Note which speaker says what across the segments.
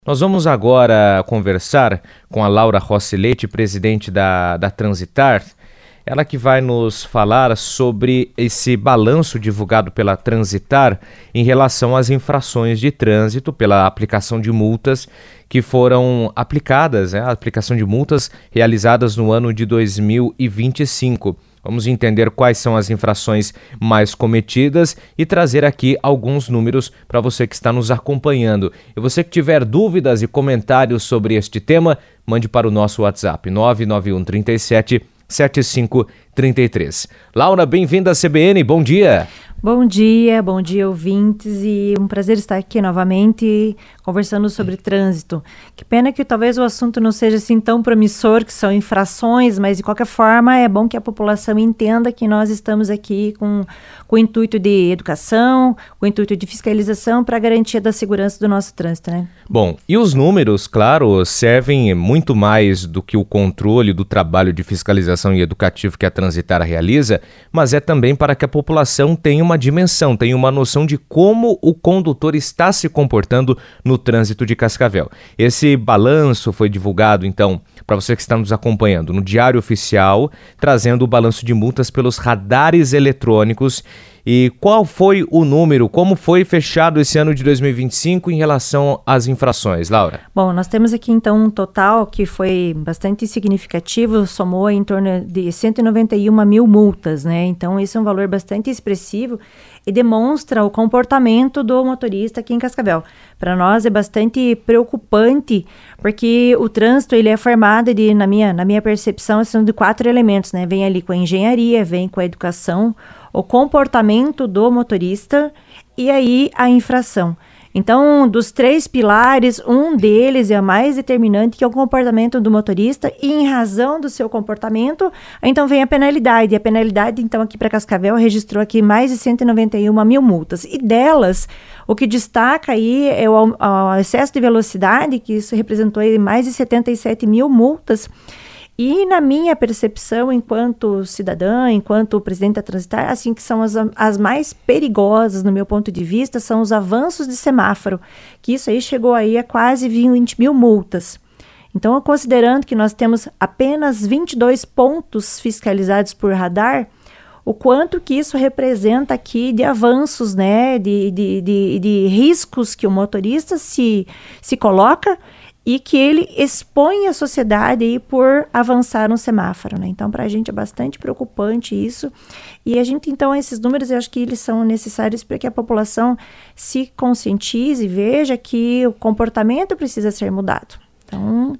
Speaker 1: Nós vamos agora conversar com a Laura Rossi Leite, presidente da Transitar, ela que vai nos falar sobre esse balanço divulgado pela Transitar em relação às infrações de trânsito pela aplicação de multas que foram aplicadas, a aplicação de multas realizadas no ano de 2025. Vamos entender quais são as infrações mais cometidas e trazer aqui alguns números para você que está nos acompanhando. E você que tiver dúvidas e comentários sobre este tema, mande para o nosso WhatsApp 991 37 7533. Laura, bem-vinda à CBN, bom dia.
Speaker 2: Bom dia ouvintes, e um prazer estar aqui novamente conversando sobre trânsito. Que pena que talvez o assunto não seja assim tão promissor, que são infrações, mas de qualquer forma é bom que a população entenda que nós estamos aqui com o intuito de educação, com o intuito de fiscalização para a garantia da segurança do nosso trânsito, né?
Speaker 1: Bom, e os números, claro, servem muito mais do que o controle do trabalho de fiscalização e educativo que a Transitar realiza, mas é também para que a população tenha uma dimensão, tenha uma noção de como o condutor está se comportando no trânsito de Cascavel. Esse balanço foi divulgado, então, para você que está nos acompanhando, no Diário Oficial, trazendo o balanço de multas pelos radares eletrônicos. E qual foi o número, como foi fechado esse ano de 2025 em relação às infrações, Laura?
Speaker 2: Bom, nós temos aqui então um total que foi bastante significativo, somou em torno de 191 mil multas, né? Então esse é um valor bastante expressivo e demonstra o comportamento do motorista aqui em Cascavel. Para nós é bastante preocupante, porque o trânsito ele é formado na minha percepção, são de 4 elementos, né? Vem ali com a engenharia, vem com a educação, o comportamento do motorista e aí a infração. Então, dos 3 pilares, um deles é o mais determinante, que é o comportamento do motorista, e em razão do seu comportamento, então vem a penalidade. E a penalidade, então, aqui para Cascavel, registrou aqui mais de 191 mil multas. E delas, o que destaca aí é o excesso de velocidade, que isso representou aí mais de 77 mil multas. E na minha percepção, enquanto cidadã, enquanto presidente da Transitar, assim, que são as mais perigosas, no meu ponto de vista, são os avanços de semáforo, que isso aí chegou aí a quase 20 mil multas. Então, considerando que nós temos apenas 22 pontos fiscalizados por radar, o quanto que isso representa aqui de avanços, né, de riscos que o motorista se coloca e que ele expõe a sociedade aí por avançar no semáforo, né? Então, para a gente é bastante preocupante isso. E a gente, então, esses números, eu acho que eles são necessários para que a população se conscientize e veja que o comportamento precisa ser mudado. Então,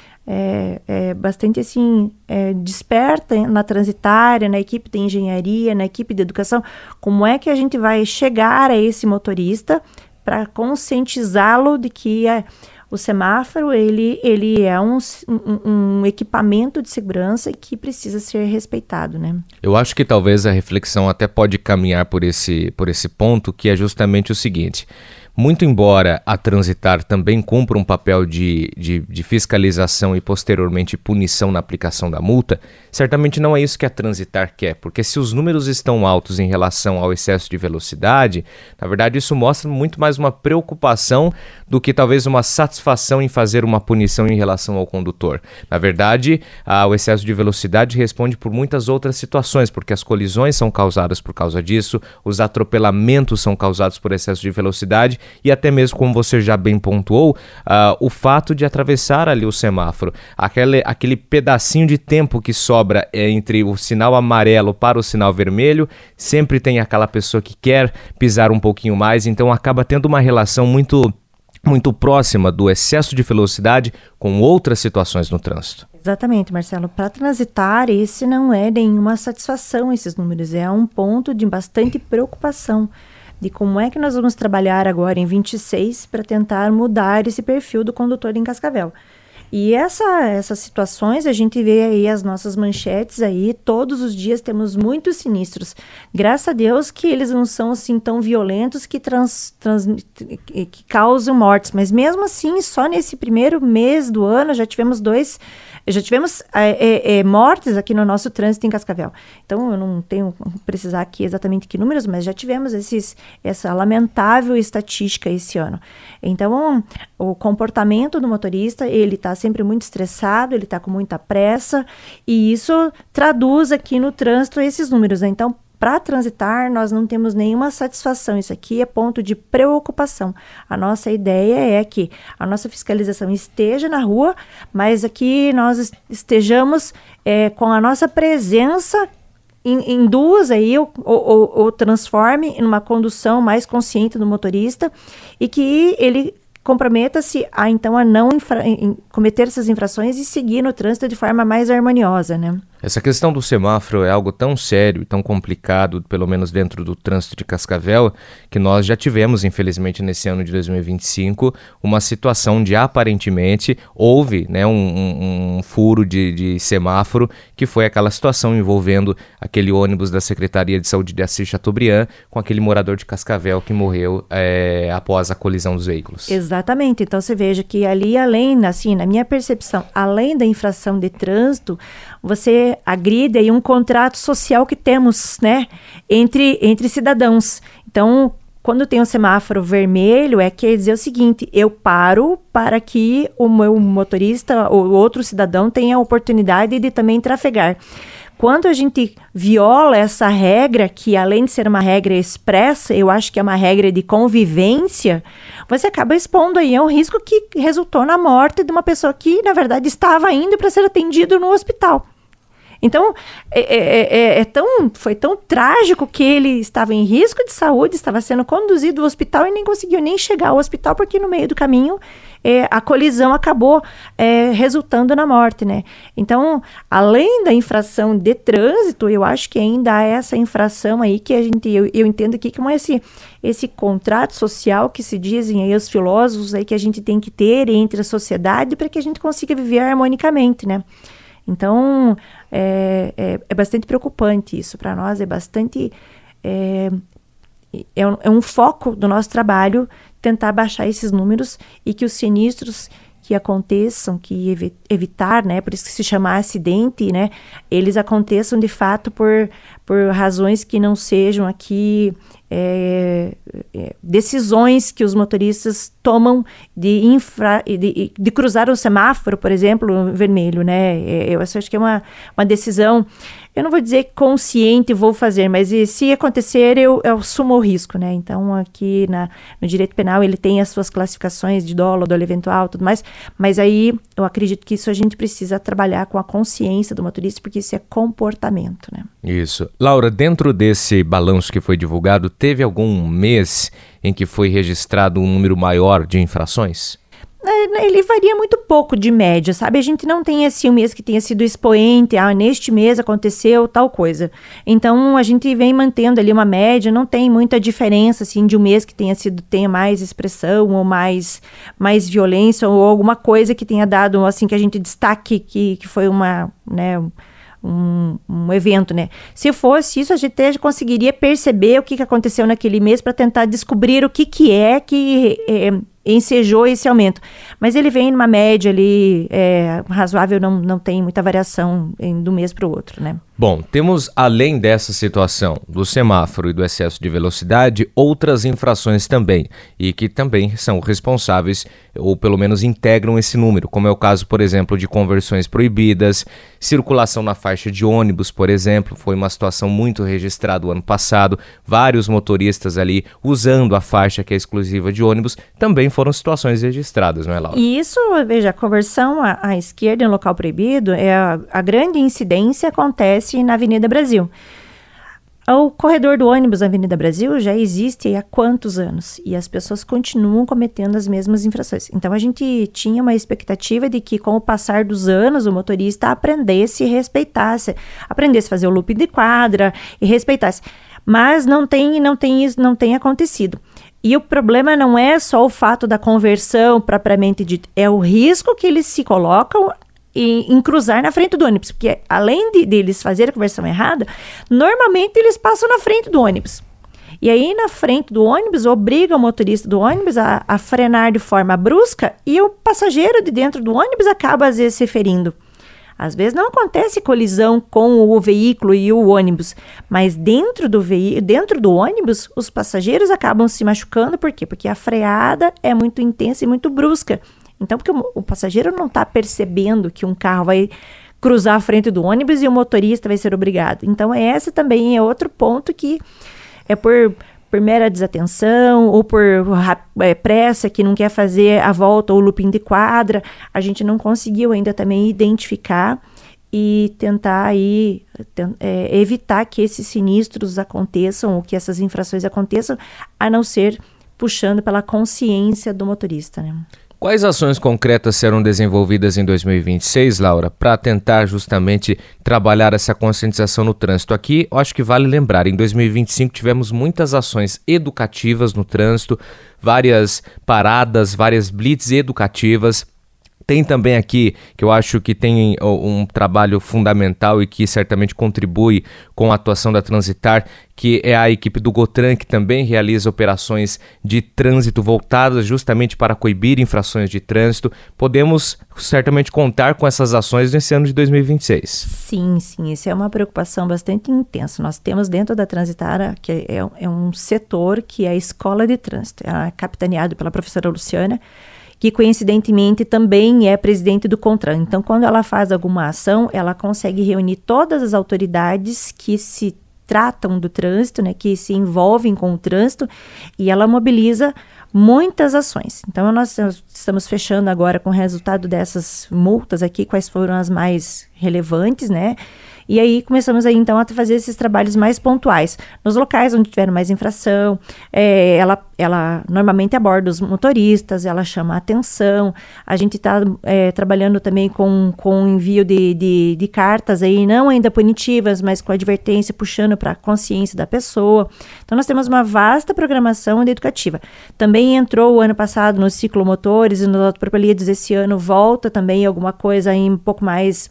Speaker 2: é bastante, assim, desperta na transitária, na equipe de engenharia, na equipe de educação, como é que a gente vai chegar a esse motorista para conscientizá-lo de que o semáforo, ele é um equipamento de segurança que precisa ser respeitado, né?
Speaker 1: Eu acho que talvez a reflexão até pode caminhar por esse ponto, que é justamente o seguinte: muito embora a Transitar também cumpra um papel de fiscalização e posteriormente punição na aplicação da multa, certamente não é isso que a Transitar quer, porque se os números estão altos em relação ao excesso de velocidade, na verdade isso mostra muito mais uma preocupação do que talvez uma satisfação em fazer uma punição em relação ao condutor. Na verdade, o excesso de velocidade responde por muitas outras situações, porque as colisões são causadas por causa disso, os atropelamentos são causados por excesso de velocidade e até mesmo, como você já bem pontuou, o fato de atravessar ali o semáforo, aquele pedacinho de tempo que sobra entre o sinal amarelo para o sinal vermelho, sempre tem aquela pessoa que quer pisar um pouquinho mais, então acaba tendo uma relação muito próxima do excesso de velocidade com outras situações no trânsito.
Speaker 2: Exatamente, Marcelo. Para transitar, esse não é nenhuma satisfação, esses números. É um ponto de bastante preocupação de como é que nós vamos trabalhar agora em 26 para tentar mudar esse perfil do condutor em Cascavel. E essas situações, a gente vê aí as nossas manchetes aí, todos os dias temos muitos sinistros. Graças a Deus que eles não são assim tão violentos que causam mortes, mas mesmo assim, só nesse primeiro mês do ano já tivemos 2 Já tivemos mortes aqui no nosso trânsito em Cascavel. Então, eu não tenho que precisar aqui exatamente que números, mas já tivemos essa lamentável estatística esse ano. Então, o comportamento do motorista, ele está sempre muito estressado, ele está com muita pressa, e isso traduz aqui no trânsito esses números, né? Então, para transitar, nós não temos nenhuma satisfação. Isso aqui é ponto de preocupação. A nossa ideia é que a nossa fiscalização esteja na rua, mas aqui nós estejamos com a nossa presença, induza aí ou transforme em uma condução mais consciente do motorista e que ele comprometa-se a não cometer essas infrações e seguir no trânsito de forma mais harmoniosa, né?
Speaker 1: Essa questão do semáforo é algo tão sério e tão complicado, pelo menos dentro do trânsito de Cascavel, que nós já tivemos, infelizmente, nesse ano de 2025, uma situação de aparentemente houve, né, um furo de semáforo, que foi aquela situação envolvendo aquele ônibus da Secretaria de Saúde de Assis Chateaubriand com aquele morador de Cascavel que morreu após a colisão dos veículos.
Speaker 2: Exatamente. Então, você veja que ali, além, assim, na minha percepção, além da infração de trânsito, você agride aí um contrato social que temos, né, entre cidadãos. Então, quando tem um semáforo vermelho, quer dizer o seguinte: eu paro para que o meu motorista ou outro cidadão tenha a oportunidade de também trafegar. Quando a gente viola essa regra, que além de ser uma regra expressa, eu acho que é uma regra de convivência, você acaba expondo aí um risco que resultou na morte de uma pessoa que, na verdade, estava indo para ser atendido no hospital. Então, foi tão trágico que ele estava em risco de saúde, estava sendo conduzido ao hospital e nem conseguiu nem chegar ao hospital, porque no meio do caminho a colisão acabou resultando na morte, né? Então, além da infração de trânsito, eu acho que ainda há essa infração aí que eu entendo aqui como esse contrato social que se dizem aí os filósofos aí que a gente tem que ter entre a sociedade para que a gente consiga viver harmonicamente, né? Então, é bastante preocupante isso para nós, é bastante... É um foco do nosso trabalho tentar baixar esses números e que os sinistros que aconteçam, que evitar, né, por isso que se chama acidente, né, eles aconteçam de fato por razões que não sejam aqui decisões que os motoristas tomam de cruzar o semáforo, por exemplo, vermelho, né? Eu acho que é uma decisão, eu não vou dizer consciente, vou fazer, mas se acontecer, eu assumo o risco, né? Então, aqui no direito penal, ele tem as suas classificações de dolo, dolo eventual, tudo mais, mas aí eu acredito que isso a gente precisa trabalhar com a consciência do motorista, porque isso é comportamento, né?
Speaker 1: Isso. Laura, dentro desse balanço que foi divulgado, teve algum mês em que foi registrado um número maior de infrações?
Speaker 2: Ele varia muito pouco de média, sabe? A gente não tem assim um mês que tenha sido expoente, neste mês aconteceu tal coisa. Então, a gente vem mantendo ali uma média, não tem muita diferença, assim, de um mês que tenha mais expressão ou mais violência ou alguma coisa que tenha dado, assim, que a gente destaque que foi uma, né, um evento, né? Se fosse isso, a gente até conseguiria perceber o que aconteceu naquele mês para tentar descobrir o que ensejou esse aumento. Mas ele vem numa média ali razoável, não tem muita variação de um mês para o outro, né?
Speaker 1: Bom, temos, além dessa situação do semáforo e do excesso de velocidade, outras infrações também, e que também são responsáveis, ou pelo menos integram esse número, como é o caso, por exemplo, de conversões proibidas, circulação na faixa de ônibus, por exemplo, foi uma situação muito registrada o ano passado, vários motoristas ali usando a faixa que é exclusiva de ônibus, também foram situações registradas, não é, Laura?
Speaker 2: E isso, veja, a conversão à esquerda em local proibido, a grande incidência acontece na Avenida Brasil. O corredor do ônibus na Avenida Brasil já existe há quantos anos? E as pessoas continuam cometendo as mesmas infrações. Então, a gente tinha uma expectativa de que, com o passar dos anos, o motorista aprendesse e respeitasse. Aprendesse a fazer o looping de quadra e respeitasse. Mas não tem acontecido. E o problema não é só o fato da conversão propriamente dita, é o risco que eles se colocam em cruzar na frente do ônibus, porque além deles fazerem a conversão errada, normalmente eles passam na frente do ônibus. E aí, na frente do ônibus, obriga o motorista do ônibus a frenar de forma brusca e o passageiro de dentro do ônibus acaba, às vezes, se ferindo. Às vezes não acontece colisão com o veículo e o ônibus, mas dentro do ônibus, os passageiros acabam se machucando. Por quê? Porque a freada é muito intensa e muito brusca. Então, porque o passageiro não está percebendo que um carro vai cruzar a frente do ônibus e o motorista vai ser obrigado. Então, esse também é outro ponto que é por mera desatenção ou por pressa, que não quer fazer a volta ou o looping de quadra. A gente não conseguiu ainda também identificar e tentar aí, evitar que esses sinistros aconteçam ou que essas infrações aconteçam, a não ser puxando pela consciência do motorista, né?
Speaker 1: Quais ações concretas serão desenvolvidas em 2026, Laura, para tentar justamente trabalhar essa conscientização no trânsito? Aqui, eu acho que vale lembrar, em 2025 tivemos muitas ações educativas no trânsito, várias paradas, várias blitz educativas. Tem também aqui, que eu acho que tem um trabalho fundamental e que certamente contribui com a atuação da Transitar, que é a equipe do GOTRAN, que também realiza operações de trânsito voltadas justamente para coibir infrações de trânsito. Podemos certamente contar com essas ações nesse ano de 2026.
Speaker 2: Sim, isso é uma preocupação bastante intensa. Nós temos dentro da Transitar, que é um setor que é a Escola de Trânsito, é capitaneado pela professora Luciana, que coincidentemente também é presidente do CONTRAN. Então, quando ela faz alguma ação, ela consegue reunir todas as autoridades que se tratam do trânsito, né, que se envolvem com o trânsito, e ela mobiliza muitas ações. Então, nós estamos fechando agora com o resultado dessas multas aqui, quais foram as mais relevantes, né? E aí começamos aí, então, a fazer esses trabalhos mais pontuais. Nos locais onde tiver mais infração, ela normalmente aborda os motoristas, ela chama a atenção. A gente está trabalhando também com envio de cartas aí, não ainda punitivas, mas com advertência, puxando para a consciência da pessoa. Então, nós temos uma vasta programação educativa. Também entrou o ano passado nos ciclomotores e nos autopropelidos. Esse ano volta também alguma coisa aí um pouco mais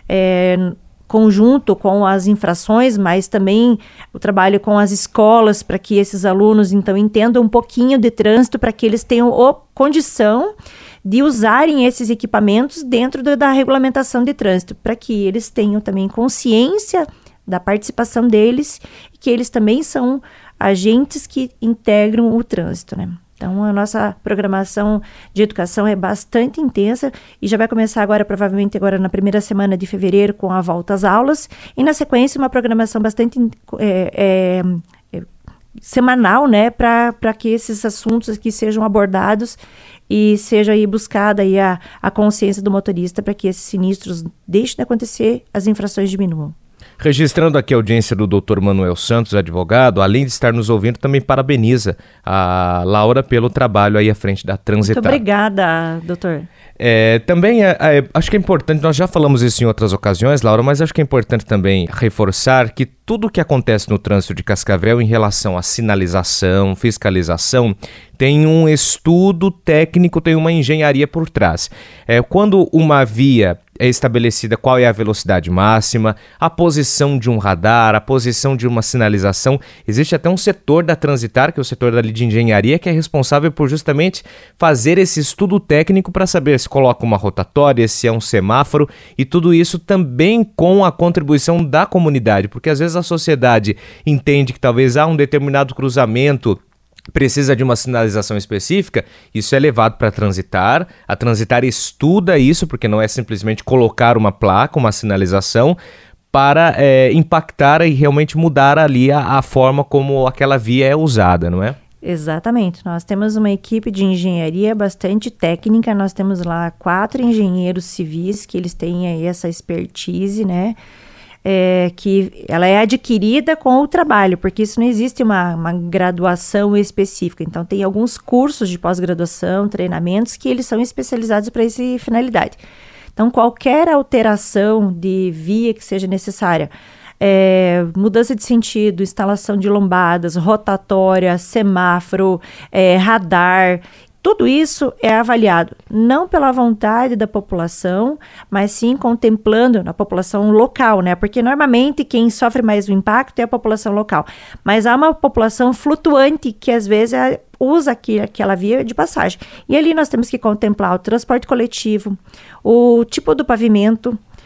Speaker 2: conjunto com as infrações, mas também o trabalho com as escolas para que esses alunos, então, entendam um pouquinho de trânsito, para que eles tenham condição de usarem esses equipamentos dentro da regulamentação de trânsito, para que eles tenham também consciência da participação deles e que eles também são agentes que integram o trânsito, né? Então, a nossa programação de educação é bastante intensa e já vai começar agora, provavelmente agora na primeira semana de fevereiro, com a volta às aulas. E, na sequência, uma programação bastante semanal, né, para que esses assuntos aqui sejam abordados e seja aí buscada aí a consciência do motorista para que esses sinistros deixem de acontecer, as infrações diminuam.
Speaker 1: Registrando aqui a audiência do Dr. Manuel Santos, advogado, além de estar nos ouvindo, também parabeniza a Laura pelo trabalho aí à frente da Transitar.
Speaker 2: Muito obrigada, doutor.
Speaker 1: Também acho que é importante, nós já falamos isso em outras ocasiões, Laura, mas acho que é importante também reforçar que tudo o que acontece no trânsito de Cascavel em relação à sinalização, fiscalização, tem um estudo técnico, tem uma engenharia por trás. Quando uma via é estabelecida qual é a velocidade máxima, a posição de um radar, a posição de uma sinalização. Existe até um setor da Transitar, que é o setor dali de engenharia, que é responsável por justamente fazer esse estudo técnico para saber se coloca uma rotatória, se é um semáforo, e tudo isso também com a contribuição da comunidade, porque às vezes a sociedade entende que talvez há um determinado cruzamento precisa de uma sinalização específica, isso é levado para a Transitar estuda isso, porque não é simplesmente colocar uma placa, uma sinalização, para impactar e realmente mudar ali a forma como aquela via é usada, não é?
Speaker 2: Exatamente, nós temos uma equipe de engenharia bastante técnica, nós temos lá 4 engenheiros civis que eles têm aí essa expertise, né? Que ela é adquirida com o trabalho, porque isso não existe uma graduação específica. Então, tem alguns cursos de pós-graduação, treinamentos, que eles são especializados para essa finalidade. Então, qualquer alteração de via que seja necessária, mudança de sentido, instalação de lombadas, rotatória, semáforo, radar, tudo isso é avaliado não pela vontade da população, mas sim contemplando a população local, né? Porque normalmente quem sofre mais o impacto é a população local. Mas há uma população flutuante que às vezes usa aquela via de passagem. E ali nós temos que contemplar o transporte coletivo, o tipo do pavimento,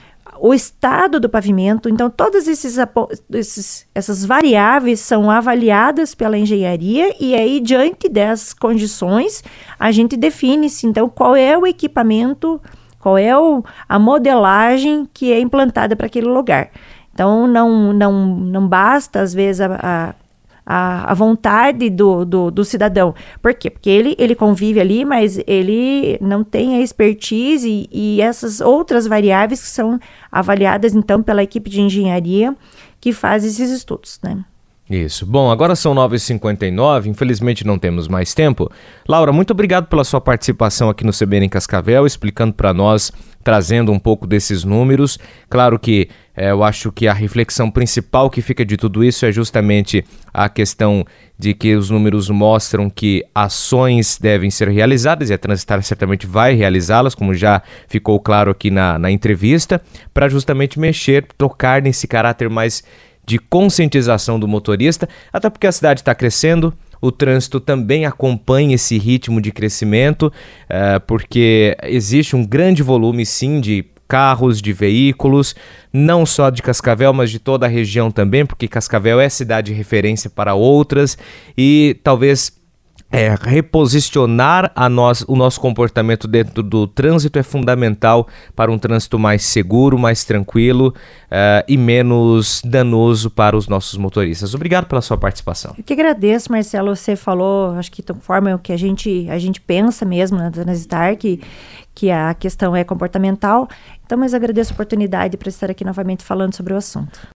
Speaker 2: o estado do pavimento. Então, todas essas variáveis são avaliadas pela engenharia e aí, diante das condições, a gente define-se, então, qual é o equipamento, qual é a modelagem que é implantada para aquele lugar. Então, não basta, às vezes, a vontade do cidadão. Por quê? Porque ele convive ali, mas ele não tem a expertise e essas outras variáveis que são avaliadas, então, pela equipe de engenharia que faz esses estudos, né?
Speaker 1: Isso. Bom, agora são 9h59, infelizmente não temos mais tempo. Laura, muito obrigado pela sua participação aqui no CBN em Cascavel, explicando para nós, trazendo um pouco desses números. Claro que eu acho que a reflexão principal que fica de tudo isso é justamente a questão de que os números mostram que ações devem ser realizadas e a Transitar certamente vai realizá-las, como já ficou claro aqui na entrevista, para justamente tocar nesse caráter mais de conscientização do motorista, até porque a cidade está crescendo, o trânsito também acompanha esse ritmo de crescimento, porque existe um grande volume, sim, de carros, de veículos, não só de Cascavel, mas de toda a região também, porque Cascavel é cidade de referência para outras e talvez reposicionar o nosso comportamento dentro do trânsito é fundamental para um trânsito mais seguro, mais tranquilo e menos danoso para os nossos motoristas. Obrigado pela sua participação.
Speaker 2: Eu que agradeço, Marcelo. Você falou, acho que conforme o que a gente pensa mesmo na Transitar, que a questão é comportamental. Então, mas agradeço a oportunidade para estar aqui novamente falando sobre o assunto.